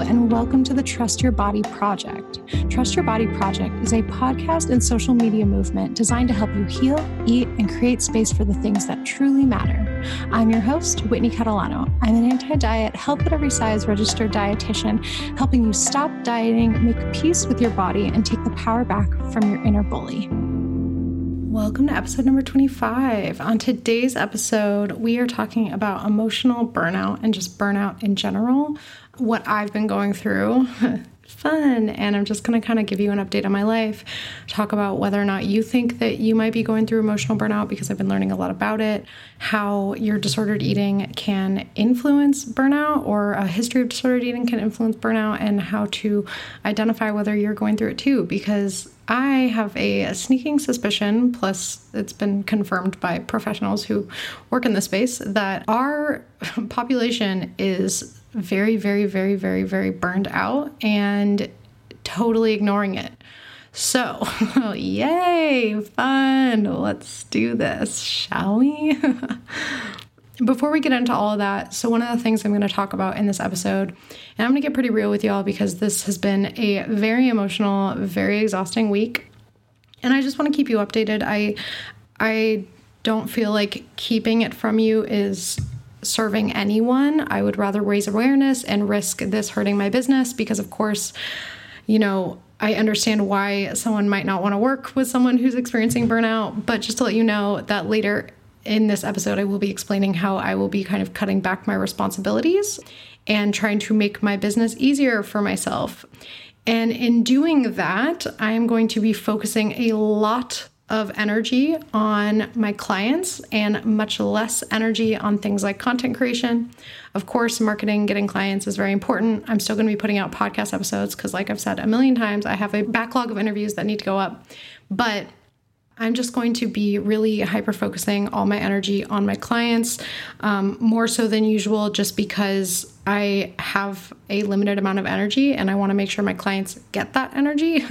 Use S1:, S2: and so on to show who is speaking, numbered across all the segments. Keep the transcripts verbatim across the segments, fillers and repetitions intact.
S1: and welcome to the Trust Your Body Project. Trust Your Body Project is a podcast and social media movement designed to help you heal, eat, and create space for the things that truly matter. I'm your host, Whitney Catalano. I'm an anti-diet, health at every size registered dietitian, helping you stop dieting, make peace with your body, and take the power back from your inner bully. Welcome to episode number twenty-five. On today's episode, we are talking about emotional burnout and just burnout in general, what I've been going through. Fun. And I'm just going to kind of give you an update on my life, talk about whether or not you think that you might be going through emotional burnout, because I've been learning a lot about it, how your disordered eating can influence burnout, or a history of disordered eating can influence burnout, and how to identify whether you're going through it too, because I have a sneaking suspicion, plus it's been confirmed by professionals who work in this space, that our population is very, very, very, very, very burned out and totally ignoring it. So, yay, fun. Let's do this, shall we? Before we get into all of that, so one of the things I'm going to talk about in this episode, and I'm going to get pretty real with y'all because this has been a very emotional, very exhausting week, and I just want to keep you updated. I, I don't feel like keeping it from you is serving anyone. I would rather raise awareness and risk this hurting my business because, of course, you know, I understand why someone might not want to work with someone who's experiencing burnout, but just to let you know that later in this episode, I will be explaining how I will be kind of cutting back my responsibilities and trying to make my business easier for myself. And in doing that, I am going to be focusing a lot of energy on my clients and much less energy on things like content creation. Of course, marketing, getting clients is very important. I'm still going to be putting out podcast episodes because, like I've said a million times, I have a backlog of interviews that need to go up. But I'm just going to be really hyper-focusing all my energy on my clients, um, more so than usual, just because I have a limited amount of energy and I want to make sure my clients get that energy.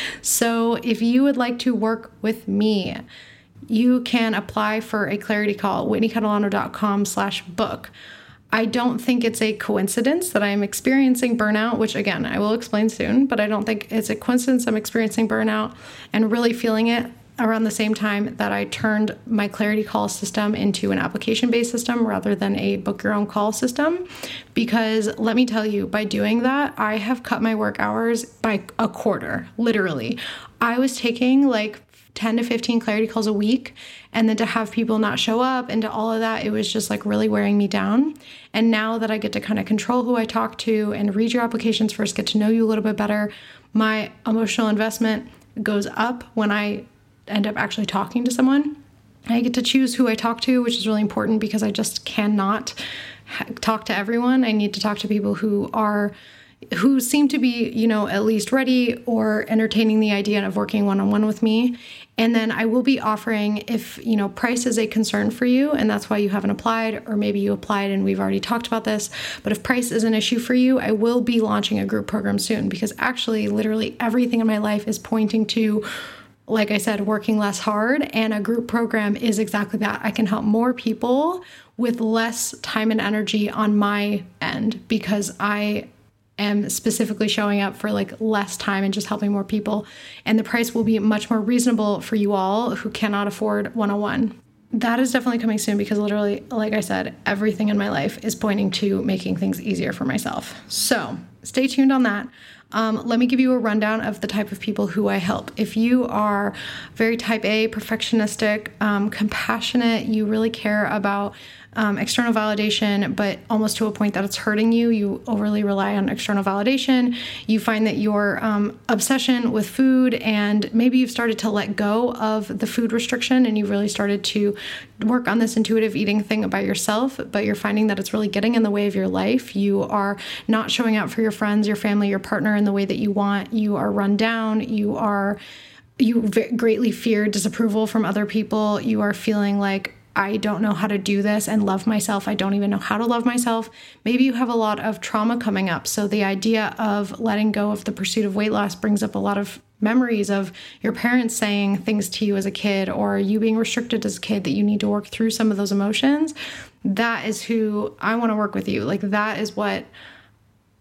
S1: So if you would like to work with me, you can apply for a clarity call, whitneycatalano.com slash book. I don't think it's a coincidence that I'm experiencing burnout, which again, I will explain soon, but I don't think it's a coincidence I'm experiencing burnout and really feeling it around the same time that I turned my Clarity Call system into an application-based system rather than a book your own call system. Because let me tell you, by doing that, I have cut my work hours by a quarter, literally. I was taking like ten to fifteen clarity calls a week, and then to have people not show up and to all of that, it was just like really wearing me down. And now that I get to kind of control who I talk to and read your applications first, get to know you a little bit better, my emotional investment goes up when I end up actually talking to someone. I get to choose who I talk to, which is really important because I just cannot ha- talk to everyone. I need to talk to people who are, who seem to be, you know, at least ready or entertaining the idea of working one-on-one with me. And then I will be offering, if, you know, price is a concern for you and that's why you haven't applied, or maybe you applied and we've already talked about this, but if price is an issue for you, I will be launching a group program soon, because actually literally everything in my life is pointing to, like I said, working less hard, and a group program is exactly that. I can help more people with less time and energy on my end because I am specifically showing up for like less time and just helping more people. And the price will be much more reasonable for you all who cannot afford one-on-one. That is definitely coming soon because literally, like I said, everything in my life is pointing to making things easier for myself. So stay tuned on that. Um, let me give you a rundown of the type of people who I help. If you are very type A, perfectionistic, um, compassionate, you really care about um, external validation, but almost to a point that it's hurting you, you overly rely on external validation, you find that your um, obsession with food, and maybe you've started to let go of the food restriction and you've really started to work on this intuitive eating thing by yourself, but you're finding that it's really getting in the way of your life. You are not showing up for your friends, your family, your partner in the way that you want. You are run down. You are, you v- greatly fear disapproval from other people. You are feeling like, I don't know how to do this and love myself. I don't even know how to love myself. Maybe you have a lot of trauma coming up. So the idea of letting go of the pursuit of weight loss brings up a lot of memories of your parents saying things to you as a kid, or you being restricted as a kid, that you need to work through some of those emotions. That is who I want to work with you. Like, that is what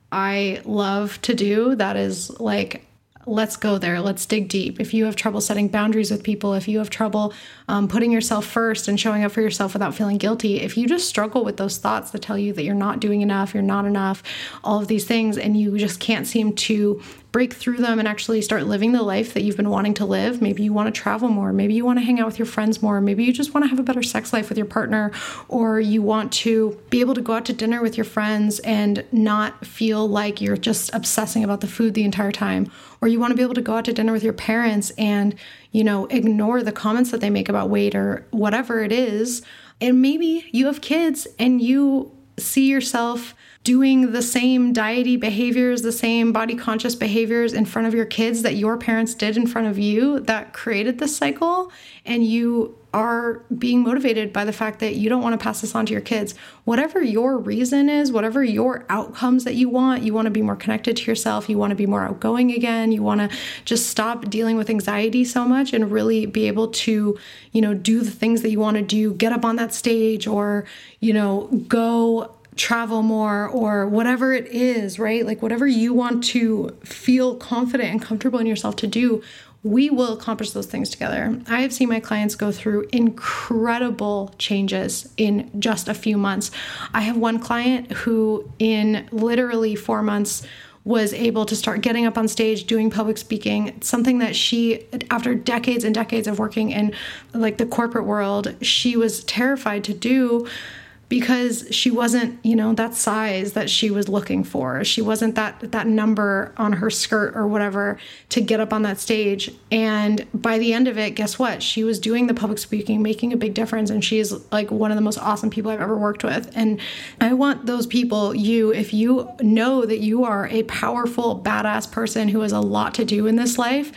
S1: I love to do that is like, let's go there. Let's dig deep. If you have trouble setting boundaries with people, if you have trouble um, putting yourself first and showing up for yourself without feeling guilty, if you just struggle with those thoughts that tell you that you're not doing enough, you're not enough, all of these things, and you just can't seem to break through them and actually start living the life that you've been wanting to live. Maybe you want to travel more. Maybe you want to hang out with your friends more. Maybe you just want to have a better sex life with your partner, or you want to be able to go out to dinner with your friends and not feel like you're just obsessing about the food the entire time. Or you want to be able to go out to dinner with your parents and, you know, ignore the comments that they make about weight or whatever it is. And maybe you have kids and you see yourself doing the same diety behaviors, the same body conscious behaviors in front of your kids that your parents did in front of you that created this cycle. And you are being motivated by the fact that you don't want to pass this on to your kids. Whatever your reason is, whatever your outcomes that you want, you want to be more connected to yourself. You want to be more outgoing again. You want to just stop dealing with anxiety so much and really be able to, you know, do the things that you want to do, get up on that stage, or, you know, go travel more, or whatever it is, right? Like whatever you want to feel confident and comfortable in yourself to do, we will accomplish those things together. I have seen my clients go through incredible changes in just a few months. I have one client who in literally four months was able to start getting up on stage, doing public speaking, something that she, after decades and decades of working in like the corporate world, she was terrified to do, because she wasn't, you know, that size that she was looking for. She wasn't that that number on her skirt or whatever to get up on that stage. And by the end of it, guess what? She was doing the public speaking, making a big difference. And she is like one of the most awesome people I've ever worked with. And I want those people, you, if you know that you are a powerful, badass person who has a lot to do in this life,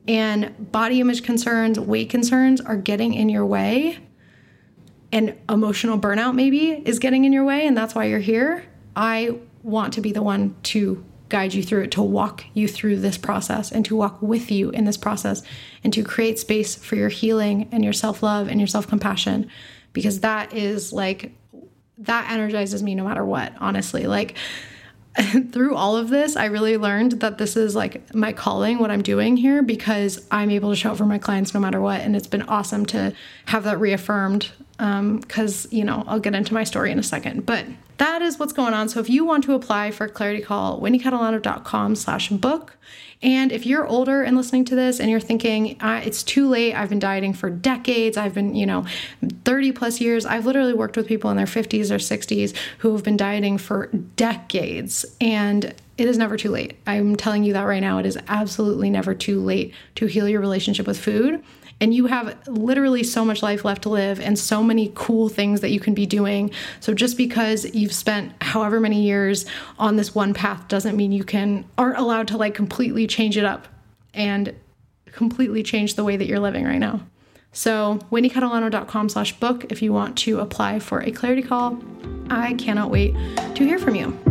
S1: and body image concerns, weight concerns are getting in your way, and emotional burnout maybe is getting in your way, and that's why you're here, I want to be the one to guide you through it, to walk you through this process and to walk with you in this process and to create space for your healing and your self-love and your self-compassion, because that is like, that energizes me no matter what, honestly. Like through all of this, I really learned that this is like my calling, what I'm doing here, because I'm able to show up for my clients no matter what. And it's been awesome to have that reaffirmed. Um, cause you know, I'll get into my story in a second, but that is what's going on. So if you want to apply for Clarity Call, wendy catalano dot com slash book. And if you're older and listening to this and you're thinking, uh, it's too late, I've been dieting for decades, I've been, you know, thirty plus years. I've literally worked with people in their fifties or sixties who have been dieting for decades, and it is never too late. I'm telling you that right now. It is absolutely never too late to heal your relationship with food. And you have literally so much life left to live and so many cool things that you can be doing. So just because you've spent however many years on this one path doesn't mean you can, aren't allowed to like completely change it up and completely change the way that you're living right now. So wendy catalano dot com slash book if you want to apply for a Clarity Call. I cannot wait to hear from you.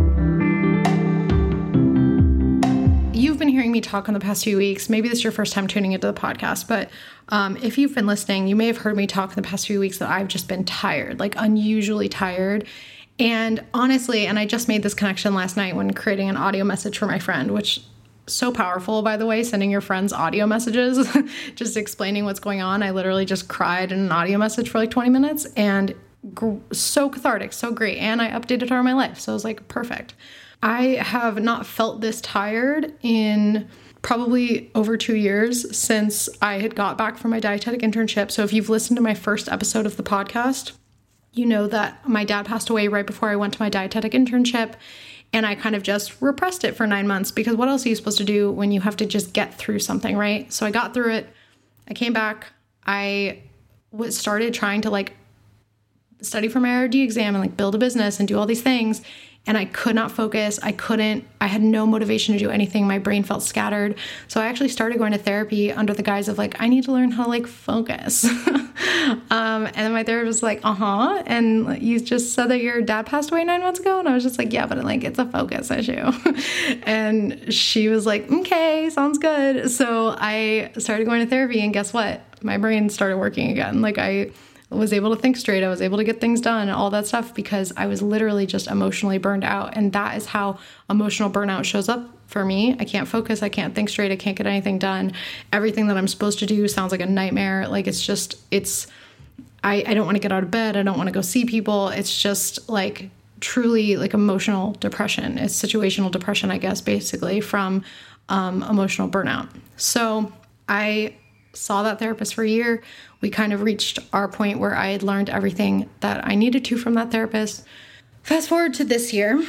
S1: You've been hearing me talk in the past few weeks. Maybe this is your first time tuning into the podcast, but um, if you've been listening, you may have heard me talk in the past few weeks that I've just been tired, like unusually tired. And honestly, and I just made this connection last night when creating an audio message for my friend, which so powerful, by the way, sending your friends audio messages, just explaining what's going on. I literally just cried in an audio message for like twenty minutes, and gr- so cathartic, so great. And I updated her on my life. So it was like, perfect. I have not felt this tired in probably over two years since I had got back from my dietetic internship. So if you've listened to my first episode of the podcast, you know that my dad passed away right before I went to my dietetic internship. And I kind of just repressed it for nine months because what else are you supposed to do when you have to just get through something, right? So I got through it. I came back. I was started trying to like study for my R D exam and like build a business and do all these things. And I could not focus. I couldn't, I had no motivation to do anything. My brain felt scattered. So I actually started going to therapy under the guise of like, I need to learn how to like focus. um, and then my therapist was like, uh-huh. And you just said that your dad passed away nine months ago. And I was just like, yeah, but like, it's a focus issue. And she was like, okay, sounds good. So I started going to therapy, and guess what? My brain started working again. Like I was able to think straight. I was able to get things done and all that stuff because I was literally just emotionally burned out. And that is how emotional burnout shows up for me. I can't focus. I can't think straight. I can't get anything done. Everything that I'm supposed to do sounds like a nightmare. Like it's just, it's, I, I don't want to get out of bed. I don't want to go see people. It's just like truly like emotional depression. It's situational depression, I guess, basically from um, emotional burnout. So I saw that therapist for a year. We kind of reached our point where I had learned everything that I needed to from that therapist. Fast forward to this year,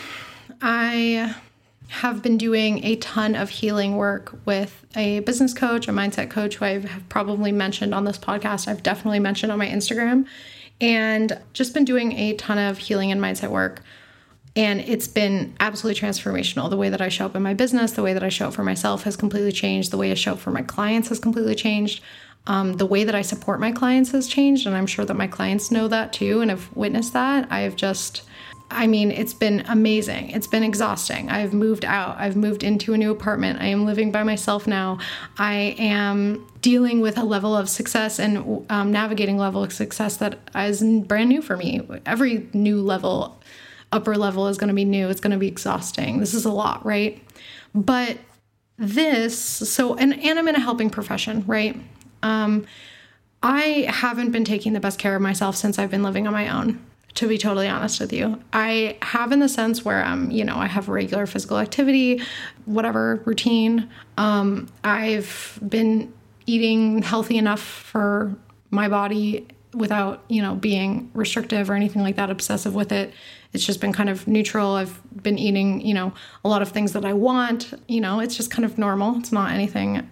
S1: I have been doing a ton of healing work with a business coach, a mindset coach who I've probably mentioned on this podcast. I've definitely mentioned on my Instagram, and just been doing a ton of healing and mindset work. And it's been absolutely transformational. The way that I show up in my business, the way that I show up for myself has completely changed. The way I show up for my clients has completely changed. Um, the way that I support my clients has changed. And I'm sure that my clients know that too and have witnessed that. I've just, I mean, it's been amazing. It's been exhausting. I've moved out. I've moved into a new apartment. I am living by myself now. I am dealing with a level of success and um, navigating level of success that is brand new for me. Every new level upper level is going to be new. It's going to be exhausting. This is a lot, right? But this, so, and, and I'm in a helping profession, right? Um, I haven't been taking the best care of myself since I've been living on my own, to be totally honest with you. I have in the sense where I'm, you know, I have regular physical activity, whatever routine. Um, I've been eating healthy enough for my body without, you know, being restrictive or anything like that, obsessive with it. It's just been kind of neutral. I've been eating, you know, a lot of things that I want, you know, it's just kind of normal. It's not anything,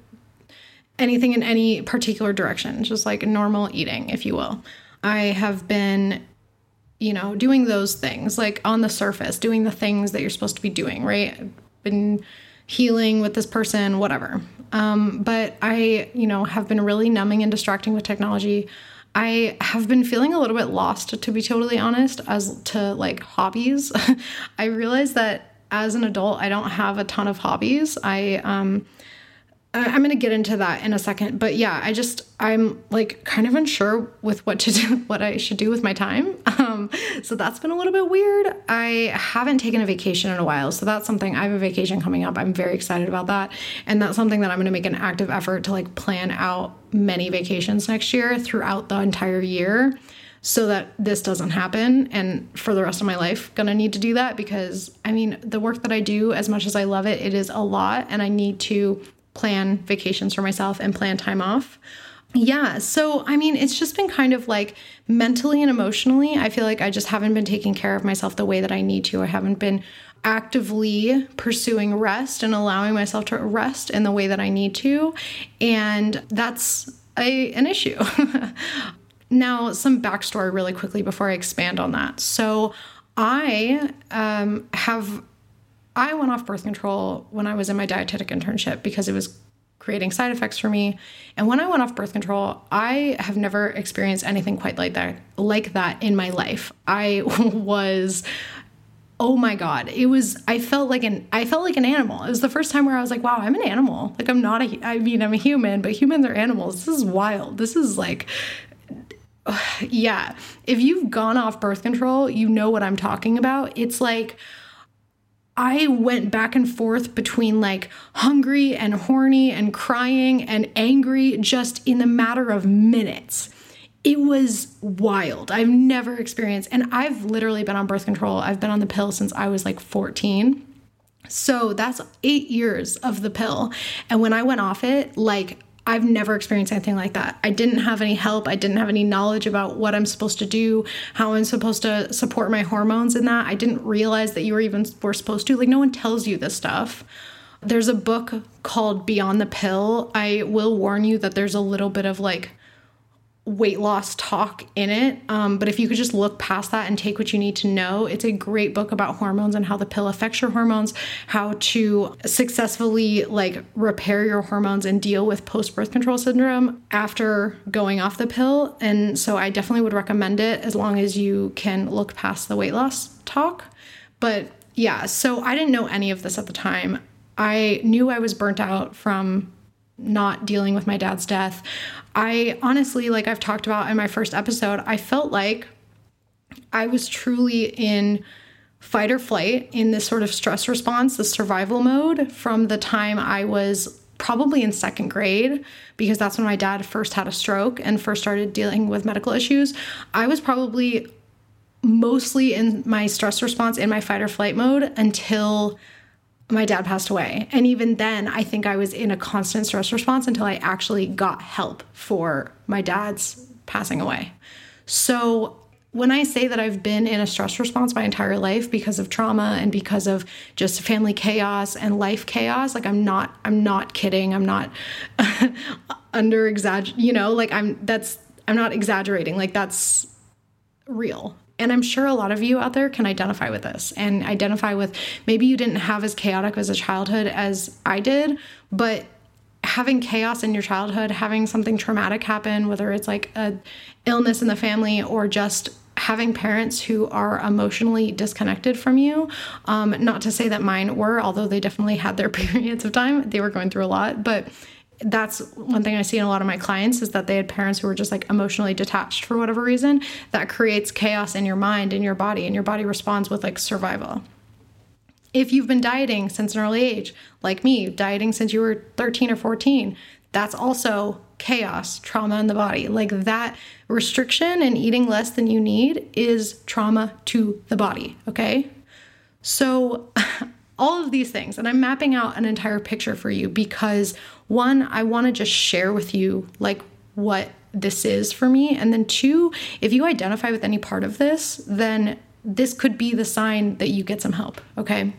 S1: anything in any particular direction. It's just like normal eating, if you will. I have been, you know, doing those things like on the surface, doing the things that you're supposed to be doing, right? I've been healing with this person, whatever. Um, but I, you know, have been really numbing and distracting with technology. I have been feeling a little bit lost, to be totally honest, as to like hobbies. I realized that as an adult, I don't have a ton of hobbies. I, um, I'm going to get into that in a second, but yeah, I just, I'm like kind of unsure with what to do, what I should do with my time. Um, so that's been a little bit weird. I haven't taken a vacation in a while. So that's something, I have a vacation coming up. I'm very excited about that. And that's something that I'm going to make an active effort to like plan out many vacations next year throughout the entire year so that this doesn't happen. And for the rest of my life, going to need to do that because I mean, the work that I do, as much as I love it, it is a lot and I need to plan vacations for myself and plan time off. Yeah. So, I mean, it's just been kind of like mentally and emotionally, I feel like I just haven't been taking care of myself the way that I need to. I haven't been actively pursuing rest and allowing myself to rest in the way that I need to. And that's a, an issue. Now, some backstory really quickly before I expand on that. So I um, have I went off birth control when I was in my dietetic internship because it was creating side effects for me. And when I went off birth control, I have never experienced anything quite like that, like that in my life. I was, oh my God, it was, I felt like an, I felt like an animal. It was the first time where I was like, wow, I'm an animal. Like I'm not a, I mean, I'm a human, but humans are animals. This is wild. This is like, yeah. If you've gone off birth control, you know what I'm talking about. It's like, I went back and forth between like hungry and horny and crying and angry just in the matter of minutes. It was wild. I've never experienced, and I've literally been on birth control. I've been on the pill since I was like fourteen. So that's eight years of the pill. And when I went off it, like I've never experienced anything like that. I didn't have any help. I didn't have any knowledge about what I'm supposed to do, how I'm supposed to support my hormones in that. I didn't realize that you were even were supposed to. Like no one tells you this stuff. There's a book called Beyond the Pill. I will warn you that there's a little bit of like weight loss talk in it. Um, but if you could just look past that and take what you need to know, it's a great book about hormones and how the pill affects your hormones, how to successfully like repair your hormones and deal with post-birth control syndrome after going off the pill. And so I definitely would recommend it as long as you can look past the weight loss talk. But yeah, so I didn't know any of this at the time. I knew I was burnt out from not dealing with my dad's death, I honestly, like I've talked about in my first episode, I felt like I was truly in fight or flight, in this sort of stress response, the survival mode from the time I was probably in second grade, because that's when my dad first had a stroke and first started dealing with medical issues. I was probably mostly in my stress response, in my fight or flight mode, until my dad passed away. And even then, I think I was in a constant stress response until I actually got help for my dad's passing away. So when I say that I've been in a stress response my entire life because of trauma and because of just family chaos and life chaos, like I'm not, I'm not kidding. I'm not under exagger, you know, like I'm, that's, I'm not exaggerating. Like that's real. And I'm sure a lot of you out there can identify with this and identify with, maybe you didn't have as chaotic as a childhood as I did, but having chaos in your childhood, having something traumatic happen, whether it's like a illness in the family or just having parents who are emotionally disconnected from you. Um, not to say that mine were, although they definitely had their periods of time. They were going through a lot, but that's one thing I see in a lot of my clients is that they had parents who were just like emotionally detached for whatever reason. That creates chaos in your mind, in your body, and your body responds with like survival. If you've been dieting since an early age, like me, dieting since you were thirteen or fourteen, that's also chaos, trauma in the body. Like that restriction and eating less than you need is trauma to the body, okay? So all of these things, and I'm mapping out an entire picture for you because one, I want to just share with you like what this is for me. And then two, if you identify with any part of this, then this could be the sign that you get some help, okay?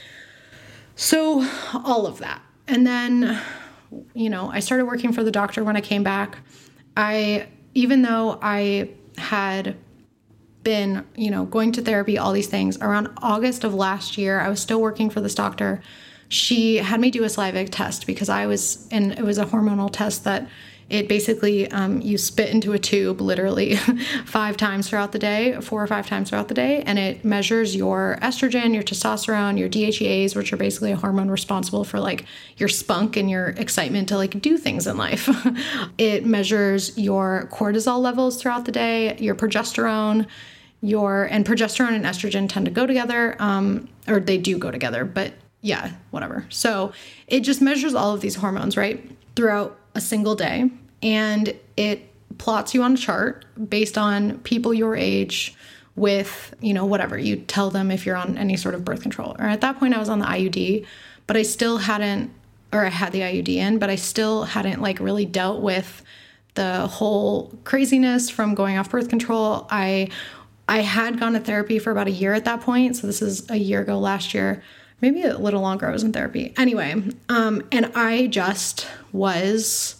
S1: So all of that. And then, you know, I started working for the doctor when I came back. I, even though I had been, you know, going to therapy, all these things, around August of last year, I was still working for this doctor. She had me do a saliva test because I was, and it was a hormonal test that it basically, um, you spit into a tube literally five times throughout the day, four or five times throughout the day. And it measures your estrogen, your testosterone, your D H E As, which are basically a hormone responsible for like your spunk and your excitement to like do things in life. It measures your cortisol levels throughout the day, your progesterone, your, and progesterone and estrogen tend to go together, um, or they do go together, but yeah, whatever. So it just measures all of these hormones, right, throughout a single day. And it plots you on a chart based on people your age with, you know, whatever. You tell them if you're on any sort of birth control. Or at that point I was on the I U D, but I still hadn't, or I had the I U D in, but I still hadn't like really dealt with the whole craziness from going off birth control. I I had gone to therapy for about a year at that point. So this is a year ago last year, maybe a little longer I was in therapy. Anyway, um, and I just was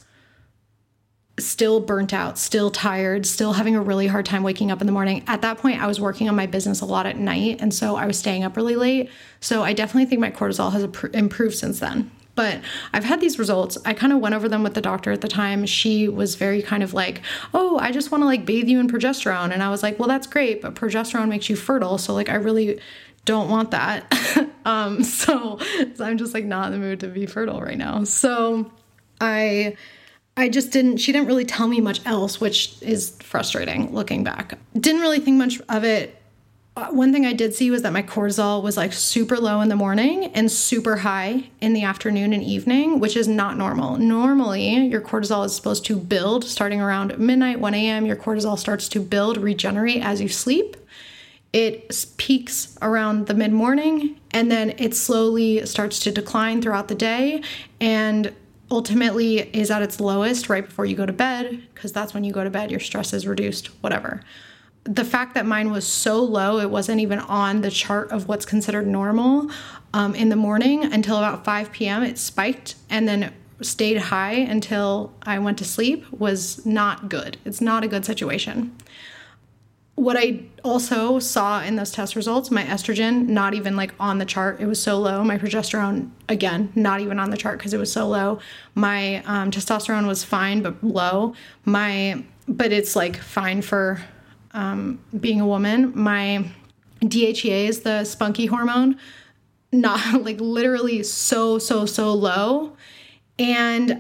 S1: still burnt out, still tired, still having a really hard time waking up in the morning. At that point, I was working on my business a lot at night. And so I was staying up really late. So I definitely think my cortisol has improved since then. But I've had these results. I kind of went over them with the doctor at the time. She was very kind of like, oh, I just want to like bathe you in progesterone. And I was like, well, that's great, but progesterone makes you fertile. So like, I really don't want that. um, so, so I'm just like not in the mood to be fertile right now. So I, I just didn't, she didn't really tell me much else, which is frustrating looking back. Didn't really think much of it. Uh, one thing I did see was that my cortisol was like super low in the morning and super high in the afternoon and evening, which is not normal. Normally, your cortisol is supposed to build starting around midnight, one a.m. Your cortisol starts to build, regenerate as you sleep. It peaks around the mid-morning, and then it slowly starts to decline throughout the day and ultimately is at its lowest right before you go to bed, because that's when you go to bed, your stress is reduced, whatever. The fact that mine was so low, it wasn't even on the chart of what's considered normal um, in the morning until about five p.m. It spiked and then stayed high until I went to sleep, was not good. It's not a good situation. What I also saw in those test results, my estrogen, not even like on the chart. It was so low. My progesterone, again, not even on the chart because it was so low. My um, testosterone was fine, but low. My, but it's like fine for um, being a woman. My D H E As, the spunky hormone, not like literally so, so, so low. And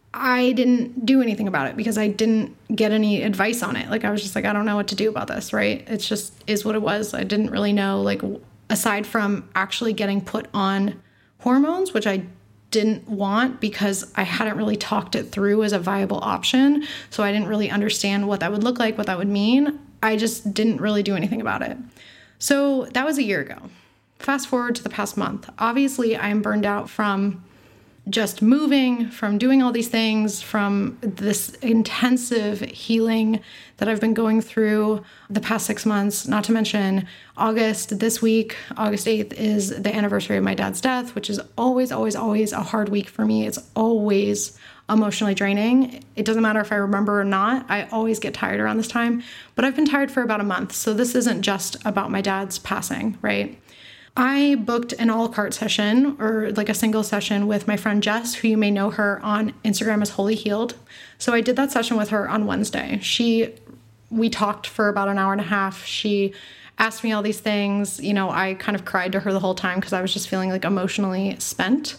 S1: I didn't do anything about it because I didn't get any advice on it. Like, I was just like, I don't know what to do about this, right? It's just is what it was. I didn't really know, like, aside from actually getting put on hormones, which I didn't want because I hadn't really talked it through as a viable option. So I didn't really understand what that would look like, what that would mean. I just didn't really do anything about it. So that was a year ago. Fast forward to the past month. Obviously, I am burned out from just moving, from doing all these things, from this intensive healing that I've been going through the past six months, not to mention August, this week, August eighth is the anniversary of my dad's death, which is always, always, always a hard week for me. It's always emotionally draining. It doesn't matter if I remember or not. I always get tired around this time, but I've been tired for about a month. So this isn't just about my dad's passing, right? I booked an a la carte session or like a single session with my friend Jess, who you may know her on Instagram as Holy Healed. So I did that session with her on Wednesday. She, we talked for about an hour and a half. She asked me all these things. You know, I kind of cried to her the whole time because I was just feeling like emotionally spent.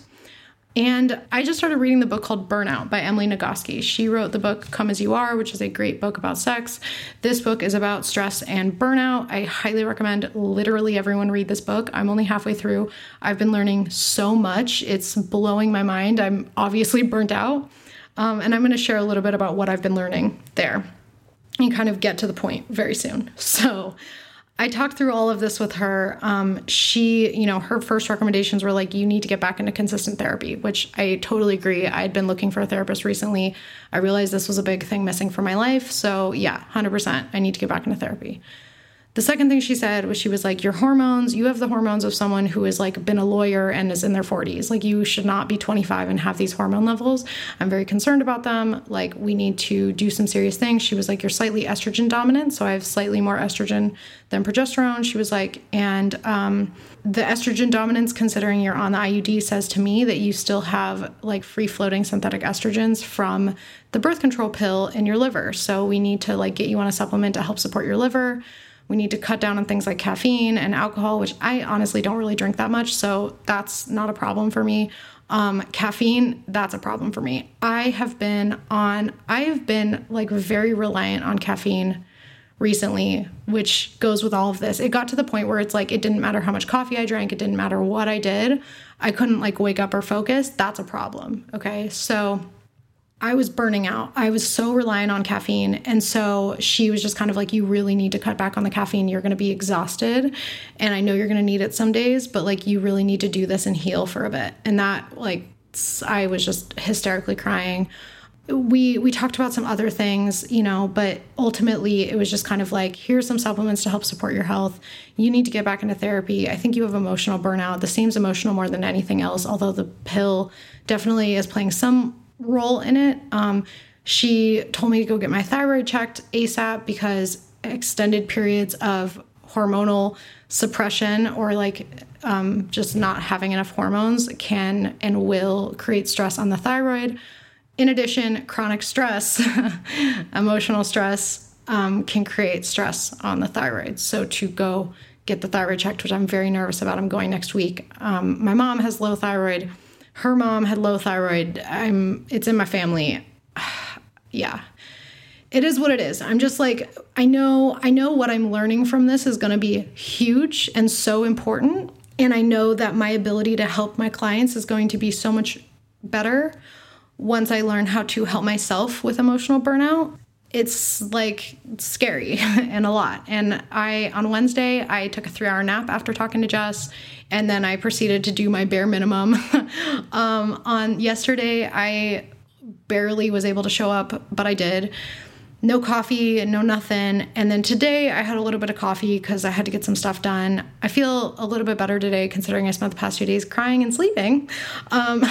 S1: And I just started reading the book called Burnout by Emily Nagoski. She wrote the book Come As You Are, which is a great book about sex. This book is about stress and burnout. I highly recommend literally everyone read this book. I'm only halfway through. I've been learning so much. It's blowing my mind. I'm obviously burnt out. Um, and I'm going to share a little bit about what I've been learning there and kind of get to the point very soon. So I talked through all of this with her. Um, she, you know, her first recommendations were like, you need to get back into consistent therapy, which I totally agree. I had been looking for a therapist recently. I realized this was a big thing missing from my life. So yeah, one hundred percent. I need to get back into therapy. The second thing she said was she was like, your hormones, you have the hormones of someone who has like been a lawyer and is in their forties. Like, you should not be twenty-five and have these hormone levels. I'm very concerned about them. Like, we need to do some serious things. She was like, you're slightly estrogen dominant. So I have slightly more estrogen than progesterone. She was like, and um, the estrogen dominance, considering you're on the I U D, says to me that you still have like free floating synthetic estrogens from the birth control pill in your liver. So we need to like get you on a supplement to help support your liver. We need to cut down on things like caffeine and alcohol, which I honestly don't really drink that much. So that's not a problem for me. Um, caffeine, that's a problem for me. I have been on, I have been like very reliant on caffeine recently, which goes with all of this. It got to the point where it's like, it didn't matter how much coffee I drank. It didn't matter what I did. I couldn't like wake up or focus. That's a problem. Okay. So I was burning out. I was so reliant on caffeine. And so she was just kind of like, you really need to cut back on the caffeine. You're going to be exhausted. And I know you're going to need it some days, but like, you really need to do this and heal for a bit. And that, like, I was just hysterically crying. We, we talked about some other things, you know, but ultimately it was just kind of like, here's some supplements to help support your health. You need to get back into therapy. I think you have emotional burnout. This seems emotional more than anything else, although the pill definitely is playing some role in it. Um, she told me to go get my thyroid checked ASAP because extended periods of hormonal suppression or like um, just not having enough hormones can and will create stress on the thyroid. In addition, chronic stress, emotional stress um, can create stress on the thyroid. So to go get the thyroid checked, which I'm very nervous about, I'm going next week. Um, my mom has low thyroid. Her mom had low thyroid. I'm, it's in my family. Yeah, it is what it is. I'm just like, I know, I know what I'm learning from this is going to be huge and so important. And I know that my ability to help my clients is going to be so much better once I learn how to help myself with emotional burnout. It's like scary and a lot. And I, on Wednesday, I took a three hour nap after talking to Jess, and then I proceeded to do my bare minimum. um, on yesterday, I barely was able to show up, but I did. No coffee, no nothing. And then today I had a little bit of coffee because I had to get some stuff done. I feel a little bit better today considering I spent the past few days crying and sleeping. Um,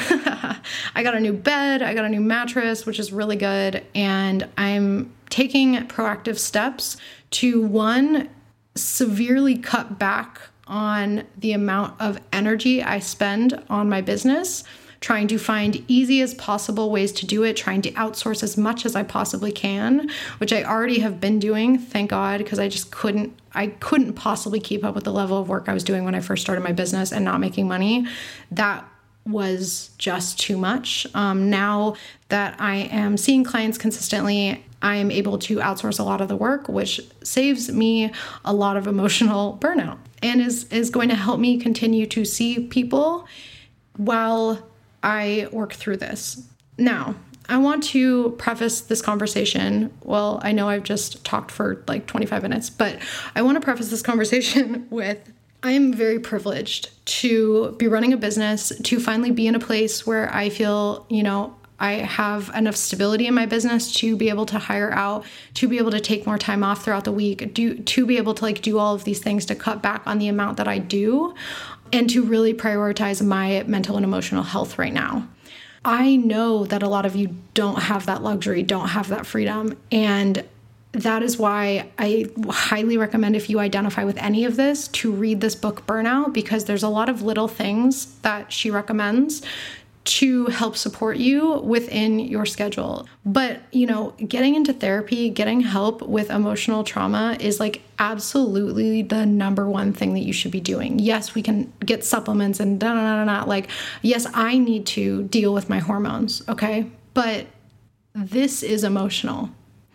S1: I got a new bed, I got a new mattress, which is really good. And I'm taking proactive steps to, one, severely cut back on the amount of energy I spend on my business, trying to find easy as possible ways to do it, trying to outsource as much as I possibly can, which I already have been doing, thank God, because I just couldn't, I couldn't possibly keep up with the level of work I was doing when I first started my business and not making money. That was just too much. Um, now that I am seeing clients consistently, I am able to outsource a lot of the work, which saves me a lot of emotional burnout and is, is going to help me continue to see people while I work through this. Now, I want to preface this conversation. Well, I know I've just talked for like twenty-five minutes, but I want to preface this conversation with I am very privileged to be running a business, to finally be in a place where I feel, you know, I have enough stability in my business to be able to hire out, to be able to take more time off throughout the week, do, to be able to like do all of these things to cut back on the amount that I do, and to really prioritize my mental and emotional health right now. I know that a lot of you don't have that luxury, don't have that freedom. And that is why I highly recommend, if you identify with any of this, to read this book, Burnout, because there's a lot of little things that she recommends to help support you within your schedule. But, you know, getting into therapy, getting help with emotional trauma is like absolutely the number one thing that you should be doing. Yes, we can get supplements and da da da da. Like, yes, I need to deal with my hormones, okay? But this is emotional.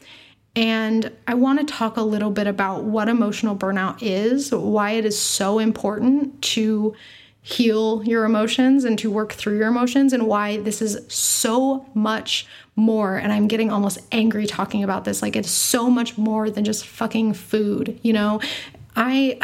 S1: And I want to talk a little bit about what emotional burnout is, why it is so important to heal your emotions and to work through your emotions, and why this is so much more. And I'm getting almost angry talking about this. Like, it's so much more than just fucking food. You know, I,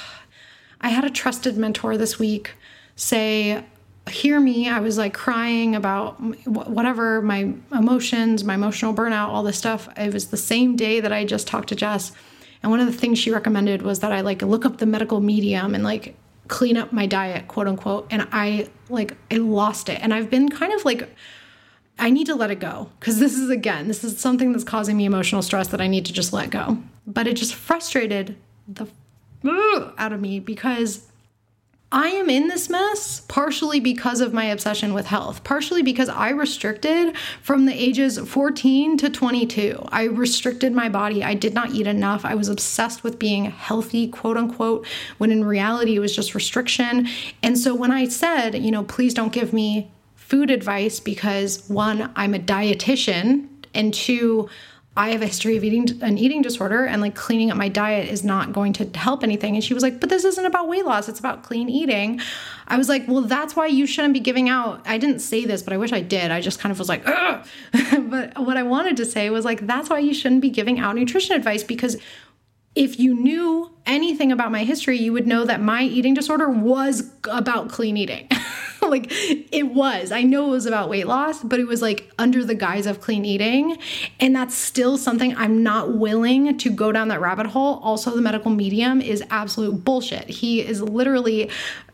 S1: I had a trusted mentor this week say, hear me. I was like crying about whatever, my emotions, my emotional burnout, all this stuff. It was the same day that I just talked to Jess. And one of the things she recommended was that I like look up the medical medium and like clean up my diet, quote unquote. And I like, I lost it. And I've been kind of like, I need to let it go. Cause this is, again, this is something that's causing me emotional stress that I need to just let go. But it just frustrated the ugh, out of me, because I am in this mess partially because of my obsession with health, partially because I restricted from the ages fourteen to twenty-two. I restricted my body. I did not eat enough. I was obsessed with being healthy, quote unquote, when in reality it was just restriction. And so when I said, you know, please don't give me food advice because one, I'm a dietitian, and two, I have a history of eating an eating disorder, and like cleaning up my diet is not going to help anything. And she was like, but this isn't about weight loss. It's about clean eating. I was like, well, that's why you shouldn't be giving out. I didn't say this, but I wish I did. I just kind of was like, ugh. But what I wanted to say was like, that's why you shouldn't be giving out nutrition advice, because if you knew anything about my history, you would know that my eating disorder was about clean eating. Like, it was. I know it was about weight loss, but it was like under the guise of clean eating. And that's still something I'm not willing to go down that rabbit hole. Also, the medical medium is absolute bullshit. He is literally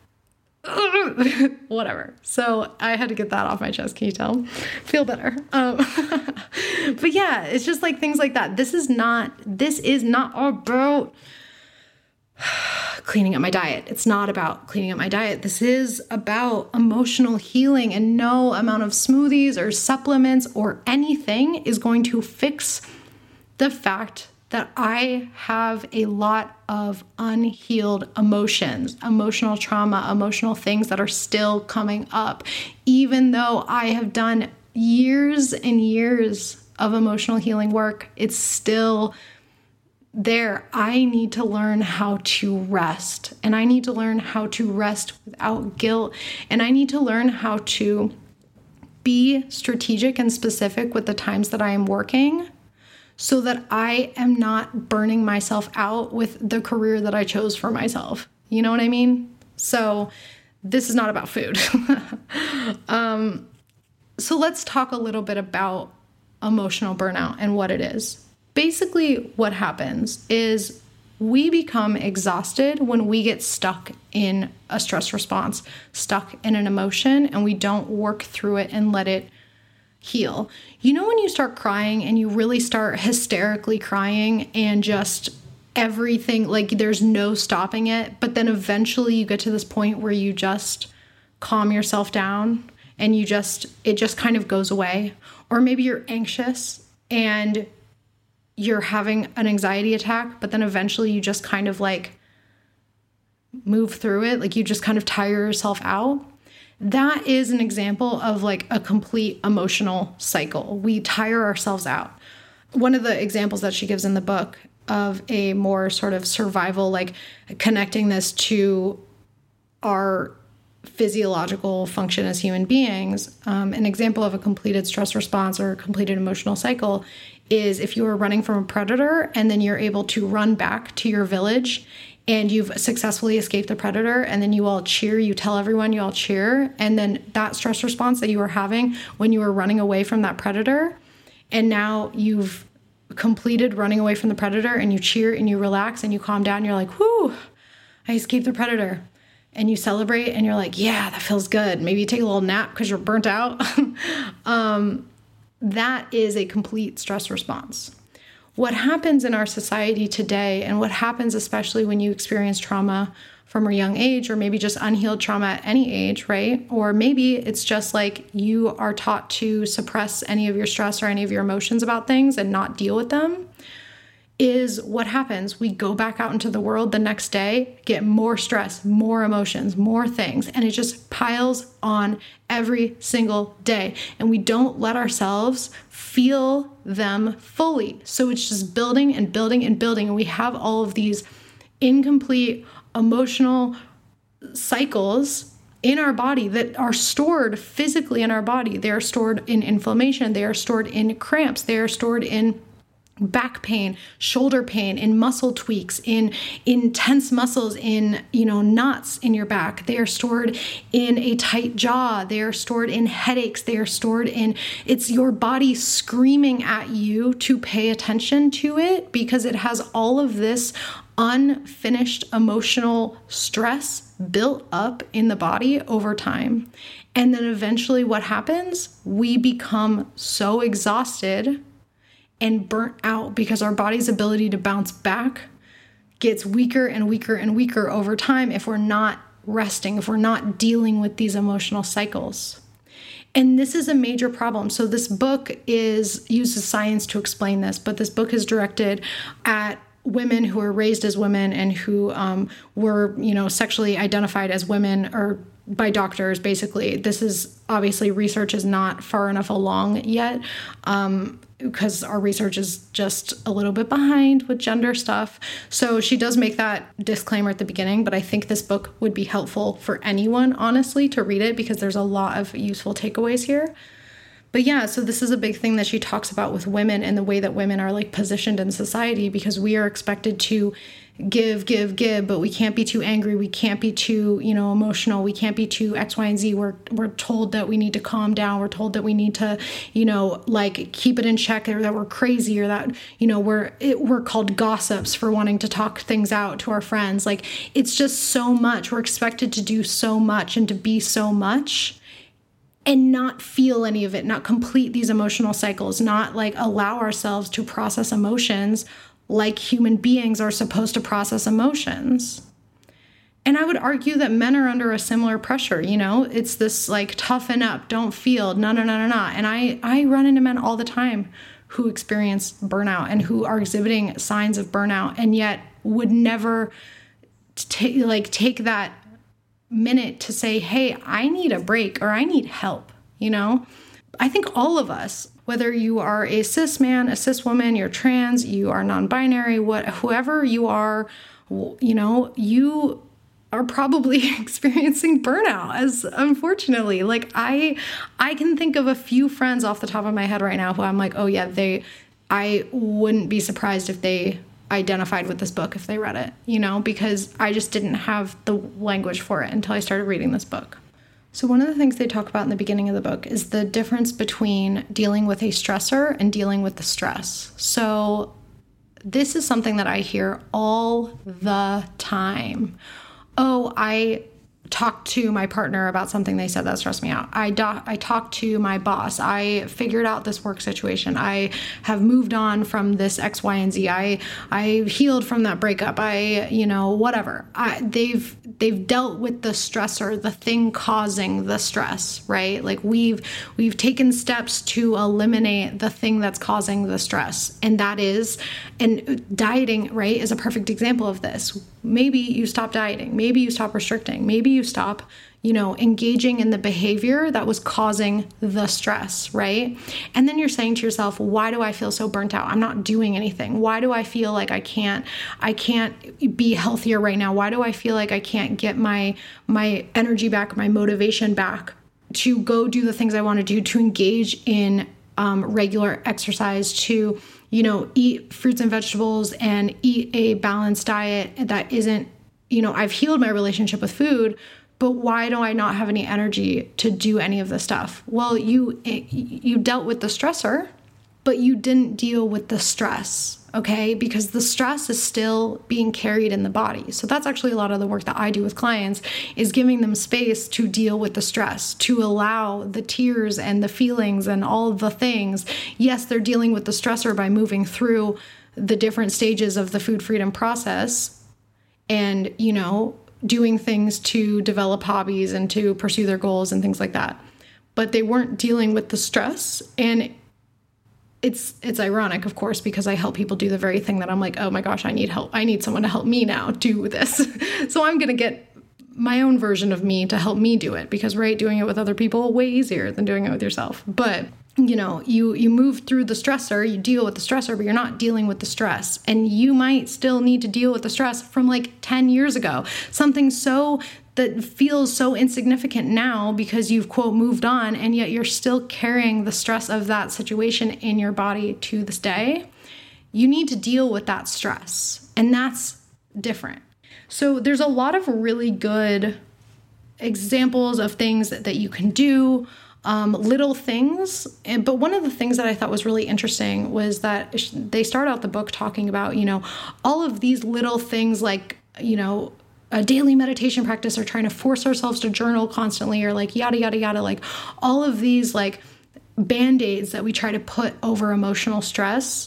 S1: whatever. So I had to get that off my chest. Can you tell? Feel better. Um, but yeah, it's just like things like that. This is not, this is not about cleaning up my diet. It's not about cleaning up my diet. This is about emotional healing, and no amount of smoothies or supplements or anything is going to fix the fact that I have a lot of unhealed emotions, emotional trauma, emotional things that are still coming up, even though I have done years and years of emotional healing work. It's still there. I need to learn how to rest, and I need to learn how to rest without guilt. And I need to learn how to be strategic and specific with the times that I am working, so that I am not burning myself out with the career that I chose for myself. You know what I mean? So this is not about food. um, so let's talk a little bit about emotional burnout and what it is. Basically, what happens is we become exhausted when we get stuck in a stress response, stuck in an emotion, and we don't work through it and let it heal. You know, when you start crying and you really start hysterically crying and just everything, like there's no stopping it, but then eventually you get to this point where you just calm yourself down and you just, it just kind of goes away. Or maybe you're anxious and you're having an anxiety attack, but then eventually you just kind of like move through it. Like you just kind of tire yourself out. that is an example of like a complete emotional cycle. We tire ourselves out. One of the examples that she gives in the book of a more sort of survival, like connecting this to our physiological function as human beings, um, an example of a completed stress response or a completed emotional cycle is if you are running from a predator and then you're able to run back to your village and you've successfully escaped the predator, and then you all cheer, you tell everyone you all cheer, and then that stress response that you were having when you were running away from that predator, and now you've completed running away from the predator and you cheer and you relax and you calm down and you're like, whoo, I escaped the predator. And you celebrate and you're like, yeah, that feels good. Maybe you take a little nap because you're burnt out. um, that is a complete stress response. What happens in our society today, and what happens especially when you experience trauma from a young age, or maybe just unhealed trauma at any age, right? Or maybe it's just like you are taught to suppress any of your stress or any of your emotions about things and not deal with them, is what happens. We go back out into the world the next day, get more stress, more emotions, more things, and it just piles on every single day. And we don't let ourselves feel them fully. So it's just building and building and building. And we have all of these incomplete emotional cycles in our body that are stored physically in our body. They are stored in inflammation. They are stored in cramps. They are stored in back pain, shoulder pain, in muscle tweaks, in in tense muscles, in, you know, knots in your back. They are stored in a tight jaw. They are stored in headaches. They are stored in, it's your body screaming at you to pay attention to it because it has all of this unfinished emotional stress built up in the body over time. And then eventually what happens? We become so exhausted and burnt out because our body's ability to bounce back gets weaker and weaker and weaker over time if we're not resting, if we're not dealing with these emotional cycles. And this is a major problem. So this book is uses science to explain this, but this book is directed at women who were raised as women and who um, were, you know, sexually identified as women or by doctors, basically. This is obviously research is not far enough along yet. Um, because our research is just a little bit behind with gender stuff. So she does make that disclaimer at the beginning, but I think this book would be helpful for anyone, honestly, to read it because there's a lot of useful takeaways here. But yeah, so this is a big thing that she talks about with women and the way that women are like positioned in society, because we are expected to give, give, give, but we can't be too angry. We can't be too, you know, emotional. We can't be too X, Y, and Z. We're, we're told that we need to calm down. We're told that we need to, you know, like keep it in check, or that we're crazy, or that, you know, we're, it, we're called gossips for wanting to talk things out to our friends. Like, it's just so much. We're expected to do so much and to be so much and not feel any of it, not complete these emotional cycles, not like allow ourselves to process emotions like human beings are supposed to process emotions. And I would argue that men are under a similar pressure, you know? It's this like toughen up, don't feel, no, no, no, no, no. And I, I run into men all the time who experience burnout and who are exhibiting signs of burnout and yet would never t- like take that minute to say, hey, I need a break or I need help, you know? I think all of us, whether you are a cis man, a cis woman, you're trans, you are non-binary, what, whoever you are, you know, you are probably experiencing burnout, as unfortunately, like I, I can think of a few friends off the top of my head right now who I'm like, oh yeah, they, I wouldn't be surprised if they identified with this book if they read it, you know, because I just didn't have the language for it until I started reading this book. So one of the things they talk about in the beginning of the book is the difference between dealing with a stressor and dealing with the stress. So this is something that I hear all the time. Oh, I talked to my partner about something they said that stressed me out. I do- I talked to my boss. I figured out this work situation. I have moved on from this X, Y, and Z. I I healed from that breakup. I, you know, whatever. I, they've they've dealt with the stressor, the thing causing the stress, right? Like we've we've taken steps to eliminate the thing that's causing the stress, and that is, and dieting, right, is a perfect example of this. Maybe you stop dieting. Maybe you stop restricting. Maybe you you stop, you know, engaging in the behavior that was causing the stress, right? And then you're saying to yourself, why do I feel so burnt out? I'm not doing anything. Why do I feel like I can't, I can't be healthier right now? Why do I feel like I can't get my, my energy back, my motivation back to go do the things I want to do, to engage in um, regular exercise, to, you know, eat fruits and vegetables and eat a balanced diet that isn't, you know, I've healed my relationship with food, but why do I not have any energy to do any of this stuff? Well, you you dealt with the stressor, but you didn't deal with the stress, okay? Because the stress is still being carried in the body. So that's actually a lot of the work that I do with clients, is giving them space to deal with the stress, to allow the tears and the feelings and all of the things. Yes, they're dealing with the stressor by moving through the different stages of the food freedom process and, you know, doing things to develop hobbies and to pursue their goals and things like that. But they weren't dealing with the stress. And it's it's ironic, of course, because I help people do the very thing that I'm like, oh my gosh, I need help. I need someone to help me now do this. So I'm going to get my own version of me to help me do it, because, right, doing it with other people, way easier than doing it with yourself. But you know, you, you move through the stressor, you deal with the stressor, but you're not dealing with the stress. And you might still need to deal with the stress from like ten years ago. Something so that feels so insignificant now because you've, quote, moved on, and yet you're still carrying the stress of that situation in your body to this day. You need to deal with that stress, and that's different. So there's a lot of really good examples of things that, that you can do. Um, little things. And, but one of the things that I thought was really interesting was that they start out the book talking about, you know, all of these little things like, you know, a daily meditation practice, or trying to force ourselves to journal constantly, or like yada, yada, yada, like all of these like band-aids that we try to put over emotional stress,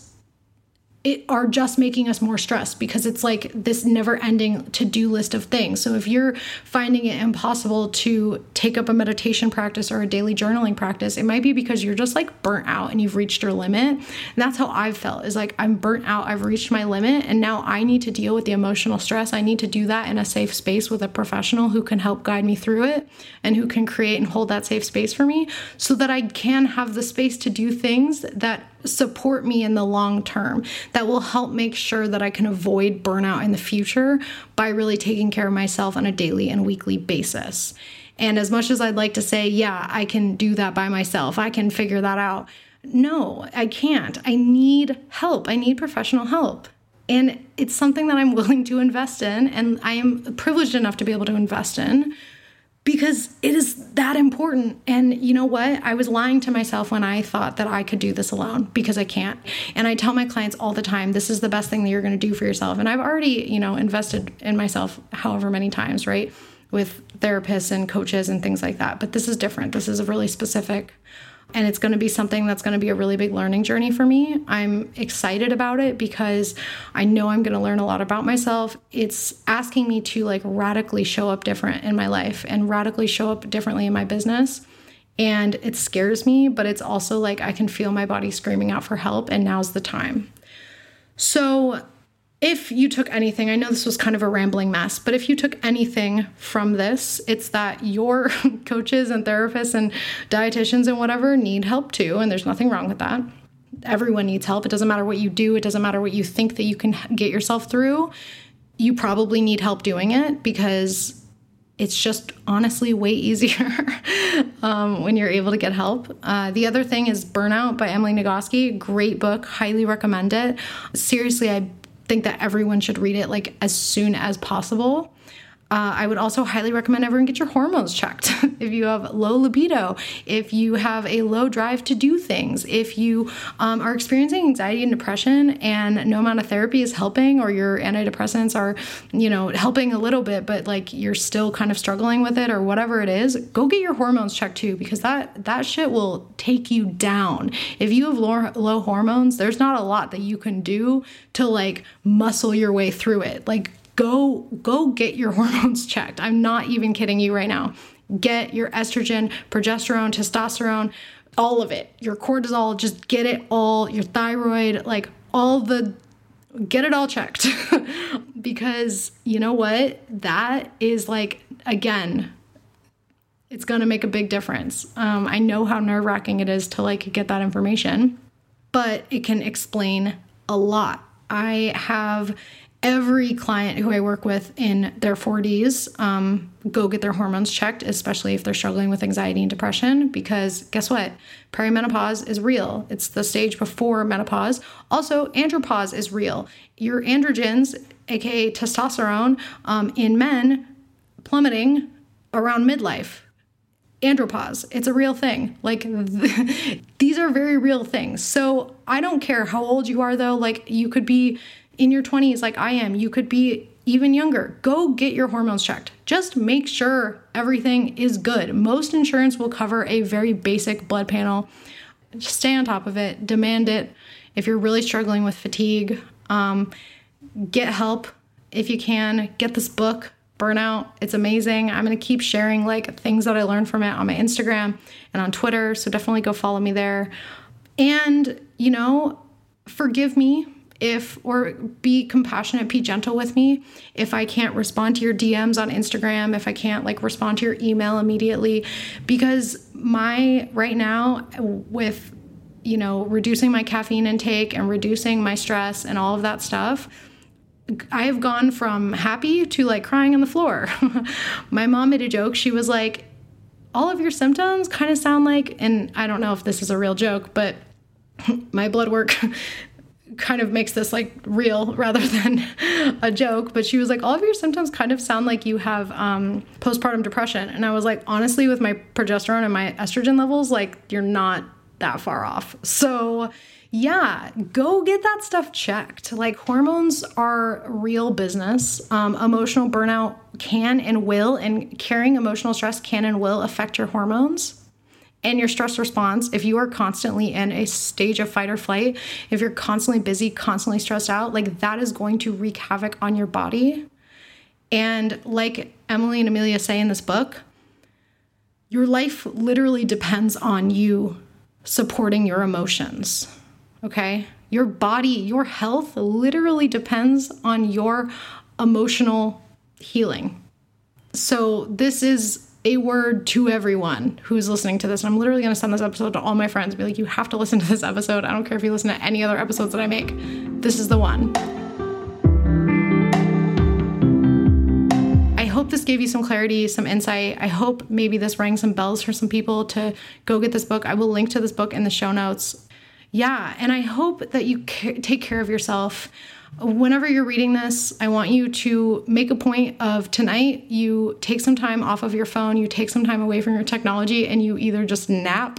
S1: it are just making us more stressed, because it's like this never-ending to-do list of things. So if you're finding it impossible to take up a meditation practice or a daily journaling practice, it might be because you're just like burnt out and you've reached your limit. And that's how I've felt, is like, I'm burnt out, I've reached my limit, and now I need to deal with the emotional stress. I need to do that in a safe space with a professional who can help guide me through it and who can create and hold that safe space for me, so that I can have the space to do things that support me in the long term, that will help make sure that I can avoid burnout in the future by really taking care of myself on a daily and weekly basis. And as much as I'd like to say, yeah, I can do that by myself, I can figure that out, no, I can't. I need help. I need professional help. And it's something that I'm willing to invest in, and I am privileged enough to be able to invest in, because it is that important. And you know what? I was lying to myself when I thought that I could do this alone, because I can't. And I tell my clients all the time, this is the best thing that you're going to do for yourself. And I've already, you know, invested in myself however many times, right? With therapists and coaches and things like that. But this is different. This is a really specific, and it's going to be something that's going to be a really big learning journey for me. I'm excited about it because I know I'm going to learn a lot about myself. It's asking me to like radically show up different in my life and radically show up differently in my business. And it scares me, but it's also like I can feel my body screaming out for help, and now's the time. So if you took anything, I know this was kind of a rambling mess, but if you took anything from this, it's that your coaches and therapists and dietitians and whatever need help too. And there's nothing wrong with that. Everyone needs help. It doesn't matter what you do. It doesn't matter what you think that you can get yourself through. You probably need help doing it, because it's just honestly way easier um, when you're able to get help. Uh, the other thing is Burnout by Emily Nagoski. Great book. Highly recommend it. Seriously, I think that everyone should read it like as soon as possible. Uh, I would also highly recommend everyone get your hormones checked. If you have low libido, if you have a low drive to do things, if you um, are experiencing anxiety and depression and no amount of therapy is helping, or your antidepressants are, you know, helping a little bit, but like you're still kind of struggling with it or whatever it is, go get your hormones checked too, because that, that shit will take you down. If you have low, low hormones, there's not a lot that you can do to like muscle your way through it. Like, Go, go get your hormones checked. I'm not even kidding you right now. Get your estrogen, progesterone, testosterone, all of it. Your cortisol, just get it all. Your thyroid, like all the, get it all checked. Because you know what? That is like again, it's going to make a big difference. Um, I know how nerve-wracking it is to like get that information, but it can explain a lot. I have every client who I work with in their forties um, go get their hormones checked, especially if they're struggling with anxiety and depression, because guess what? Perimenopause is real. It's the stage before menopause. Also, andropause is real. Your androgens, aka testosterone, um, in men plummeting around midlife. Andropause. It's a real thing. Like th- these are very real things. So I don't care how old you are though. Like you could be in your twenties like I am. You could be even younger. Go get your hormones checked. Just make sure everything is good. Most insurance will cover a very basic blood panel. Just stay on top of it. Demand it. If you're really struggling with fatigue, um, get help if you can. Get this book, Burnout. It's amazing. I'm going to keep sharing like things that I learned from it on my Instagram and on Twitter. So definitely go follow me there. And, you know, forgive me if, or be compassionate, be gentle with me if I can't respond to your D Ms on Instagram, if I can't like respond to your email immediately, because my, right now with, you know, reducing my caffeine intake and reducing my stress and all of that stuff, I have gone from happy to like crying on the floor. My mom made a joke. She was like, all of your symptoms kind of sound like, and I don't know if this is a real joke, but my blood work kind of makes this like real rather than a joke. But she was like, all of your symptoms kind of sound like you have um, postpartum depression. And I was like, honestly, with my progesterone and my estrogen levels, like you're not that far off. So yeah, go get that stuff checked. Like hormones are real business. Um, emotional burnout can and will, and carrying emotional stress can and will affect your hormones and your stress response. If you are constantly in a stage of fight or flight, if you're constantly busy, constantly stressed out, like that is going to wreak havoc on your body. And like Emily and Amelia say in this book, your life literally depends on you supporting your emotions. Okay? Your body, your health literally depends on your emotional healing. So this is a word to everyone who's listening to this. And I'm literally going to send this episode to all my friends and be like, you have to listen to this episode. I don't care if you listen to any other episodes that I make. This is the one. I hope this gave you some clarity, some insight. I hope maybe this rang some bells for some people to go get this book. I will link to this book in the show notes. Yeah, and I hope that you ca- take care of yourself. Whenever you're reading this, I want you to make a point of tonight, you take some time off of your phone, you take some time away from your technology, and you either just nap,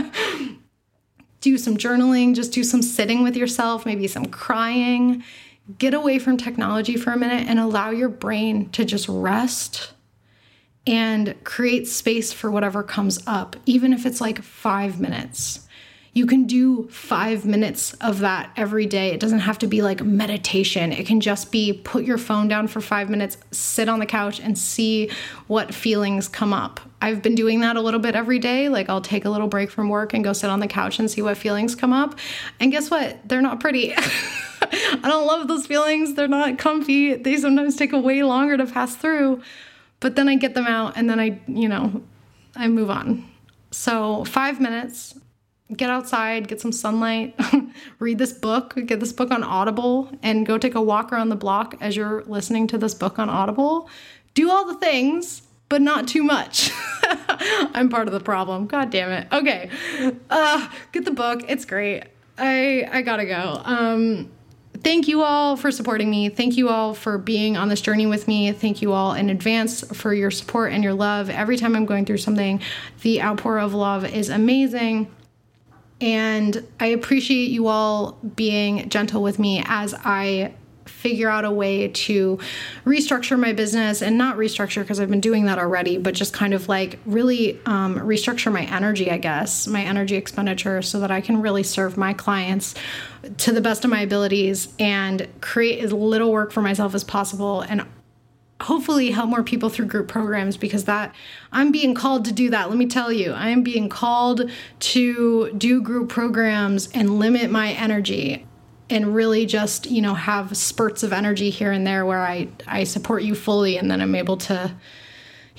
S1: do some journaling, just do some sitting with yourself, maybe some crying. Get away from technology for a minute and allow your brain to just rest and create space for whatever comes up, even if it's like five minutes. You can do five minutes of that every day. It doesn't have to be like meditation. It can just be put your phone down for five minutes, sit on the couch and see what feelings come up. I've been doing that a little bit every day. Like I'll take a little break from work and go sit on the couch and see what feelings come up. And guess what? They're not pretty. I don't love those feelings. They're not comfy. They sometimes take a way longer to pass through, but then I get them out and then I, you know, I move on. So five minutes. Get outside, get some sunlight, read this book, get this book on Audible, and go take a walk around the block as you're listening to this book on Audible. Do all the things, but not too much. I'm part of the problem. God damn it. Okay. Uh, get the book. It's great. I, I gotta go. Um, thank you all for supporting me. Thank you all for being on this journey with me. Thank you all in advance for your support and your love. Every time I'm going through something, the outpour of love is amazing. And I appreciate you all being gentle with me as I figure out a way to restructure my business, and not restructure because I've been doing that already, but just kind of like really um, restructure my energy, I guess, my energy expenditure so that I can really serve my clients to the best of my abilities and create as little work for myself as possible, and hopefully help more people through group programs, because that I'm being called to do that. Let me tell you, I am being called to do group programs and limit my energy and really just, you know, have spurts of energy here and there where I, I support you fully. And then I'm able to,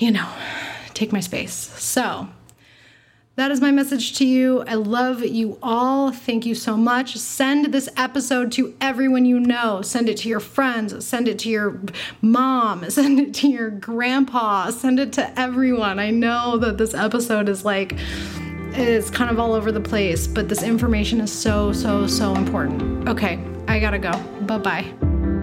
S1: you know, take my space. So that is my message to you. I love you all. Thank you so much. Send this episode to everyone you know. Send it to your friends. Send it to your mom. Send it to your grandpa. Send it to everyone. I know that this episode is like, it's kind of all over the place, but this information is so, so, so important. Okay, I gotta go. Bye-bye.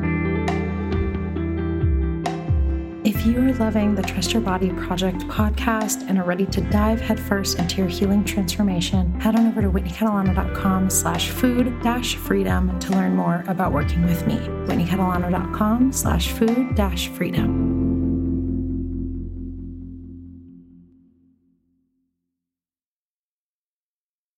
S1: If you are loving the Trust Your Body Project podcast and are ready to dive headfirst into your healing transformation, head on over to whitneycatalano.com slash food dash freedom to learn more about working with me. whitneycatalano.com slash food dash freedom.